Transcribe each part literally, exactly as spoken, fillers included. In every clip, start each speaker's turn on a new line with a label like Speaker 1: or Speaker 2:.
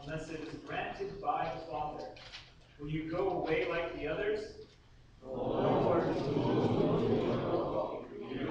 Speaker 1: unless it is granted by the Father. Will you go away like the others?
Speaker 2: Lord, you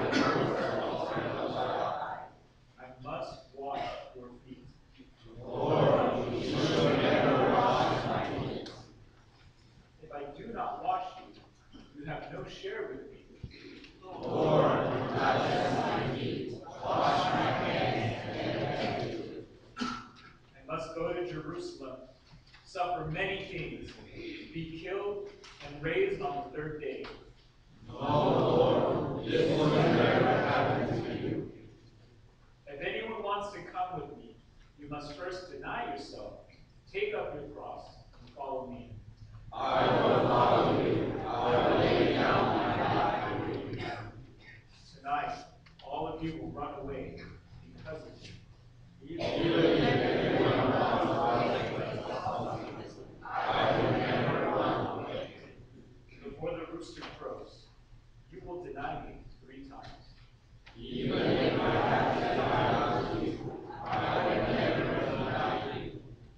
Speaker 1: I must wash your feet.
Speaker 2: Lord, you should never wash my feet.
Speaker 1: If I do not wash you, you have no share with me.
Speaker 2: Lord, not just my feet, wash my hands and feet.
Speaker 1: I must go to Jerusalem, suffer many things, be killed, and raised on the third day.
Speaker 2: No, Lord, this will never happen to you.
Speaker 1: If anyone wants to come with me, you must first deny yourself, take up your cross, and follow me.
Speaker 2: I will follow you. I will lay down my life for you.
Speaker 1: Tonight, all of you will run away because of me.
Speaker 2: Even if anyone wants to follow me, I will never run away.
Speaker 1: Before the rooster crows, you will deny me three times.
Speaker 2: Even if I have to die with you, I will never deny you.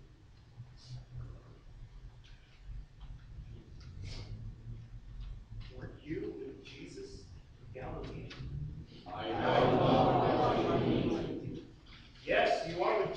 Speaker 1: Were you with Jesus in Galilee?
Speaker 2: I don't know what you mean.
Speaker 1: Yes, you are with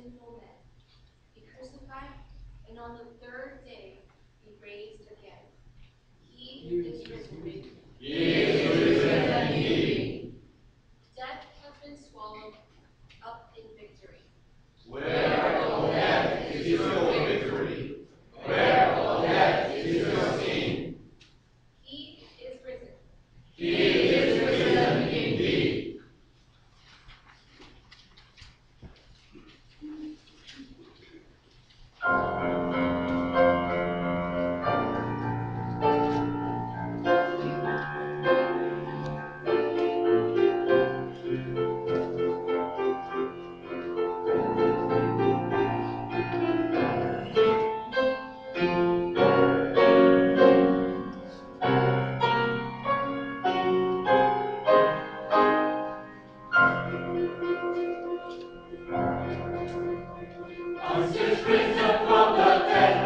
Speaker 3: sinful men, be crucified, and on the third day be raised again. He is risen.
Speaker 2: He is risen indeed.
Speaker 3: Death has been swallowed up in victory.
Speaker 2: Where, O death, is your victory? Where, O death, is your sting?
Speaker 3: He is risen.
Speaker 2: He is risen indeed. Jesus risen from the dead.